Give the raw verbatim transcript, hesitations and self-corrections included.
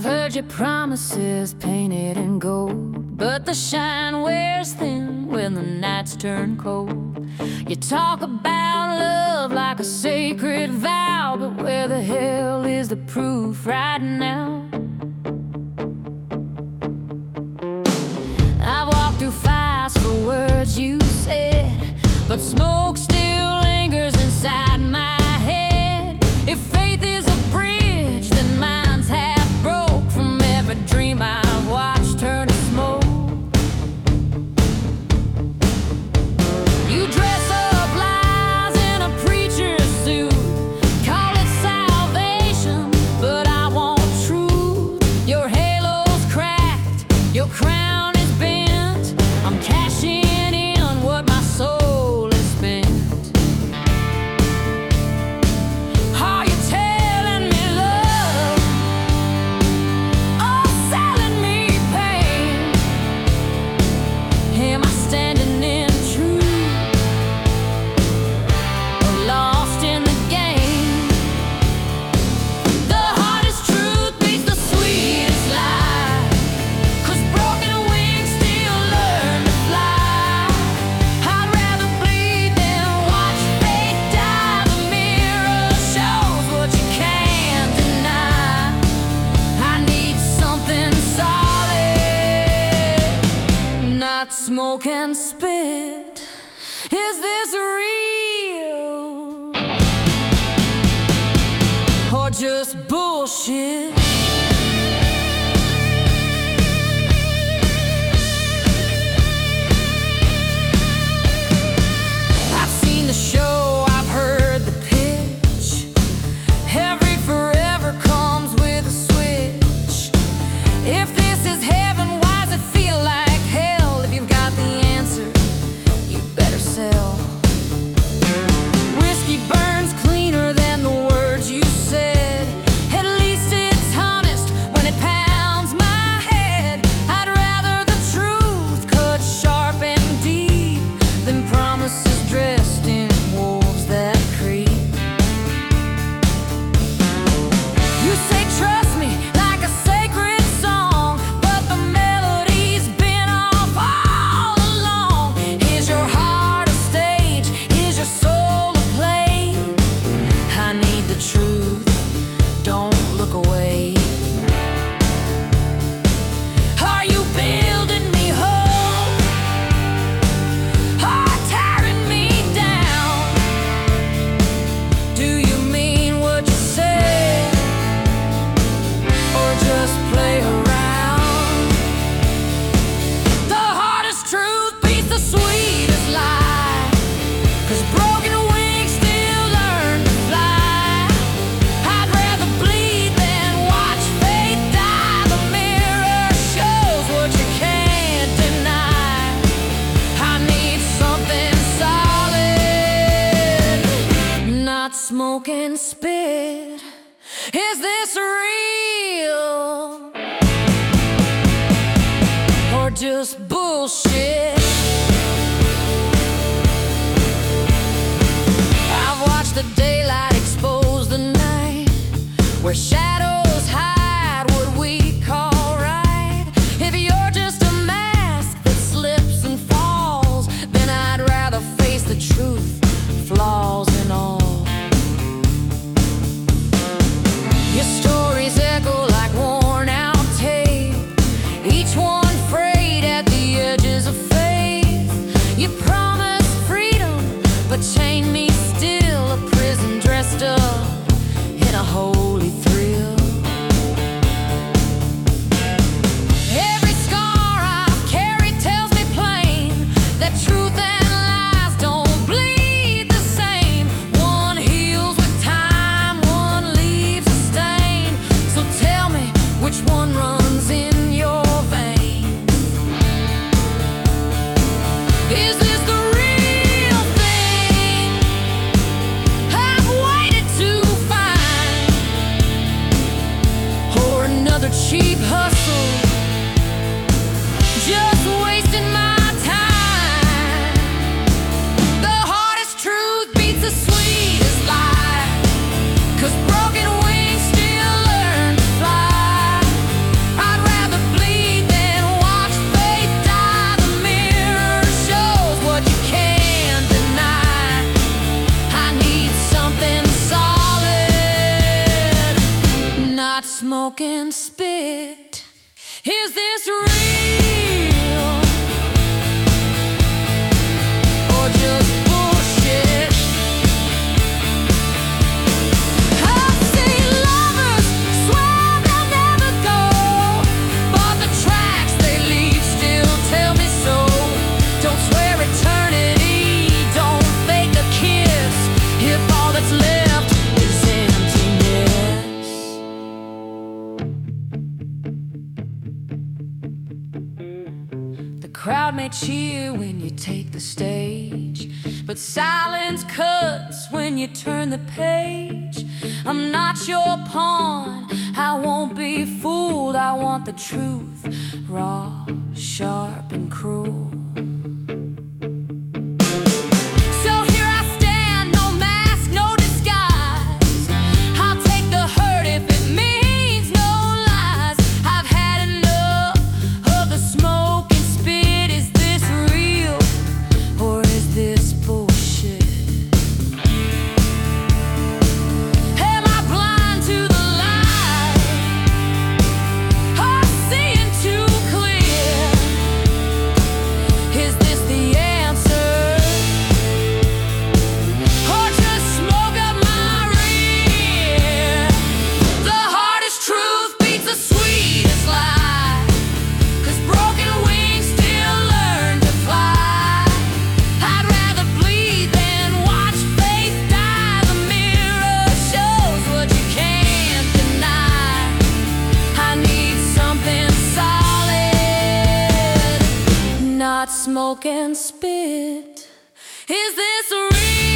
I've heard your promises painted in gold, but the shine wears thin when the nights turn cold. You talk about love like a sacred vow, but where the hell is the proof right now? I've walked through fires for words you said, but smoke still lingers inside my head. If faith is a bridge, then mine's half broke from every dream I've watched turn to smoke. You dress up lies in a preacher's suit, call it salvation, but I want truth. Your halo's cracked, your crown is bent. I'm cashing in what my soul has spent. Are you telling me love, or selling me pain? Am I standing in truth, or lost in the game? The hardest truth beats the sweetest lie, 'cause broken wings still learn to fly. I'd rather bleed than watch fate die. The mirror shows what you can't deny. I need something solid, not smoke and spit. Is this real, or just bullshit? I've seen the show, I've heard the pitch. Every forever comes with a switch. If this is heaven, why does it feel like hell? If you've got the answer, you better sell. Whiskey burns cleaner than the words you said. At least it's honest when it pounds my head. I'd rather the truth cut sharp and deep than promises dressed in wolves that creep. You say trust me like a sacred song, but the melody's been off all along. Is your heart a stage? Is your soul a play? I need the truth, don't look away. Are you building me hope, or tearing me down? Do you mean what you say, or just play around? The hardest truth beats the sweetest lie, 'cause broken wings still learn to fly. I'd rather bleed than watch fate die. The mirror shows what you can't deny. I need something solid, not smoke and spit. Is this real, or just bullshit? I've watched the daylight expose the night, where shadows hide what we call right. If you're just a mask that slips and falls, then I'd rather face the truth, flaws and all. Your stories echo like worn out tape, each one frayed at the edges of faith. You promised freedom, but chained me still, a prison dressed up in a holy thrill. smoke and spit. Is this real or just bullshit? I've seen lovers swear they'll never go, but the tracks they leave still tell me so. Don't swear eternity, don't fake a kiss, if all that's left is emptiness. The crowd may cheer when you take the stage, but silence cuts when you turn the page. I'm not your pawn, I won't be fooled. I want the truth, raw, sharp, and cruel. So here I stand, no mask, no disguise. I'll take the hurt if it means no lies. I've had enough of the smoke and spit. Is this real or is this bullshit? Am I blind to the light, or seeing too clear? Is this the answer, or just smoke up my rear? The hardest truth beats the sweetest lie, 'cause broken wings still learn to fly. I'd rather bleed than watch faith die. The mirror shows what you can't deny. I need something solid, not smoke and spit. Is this real?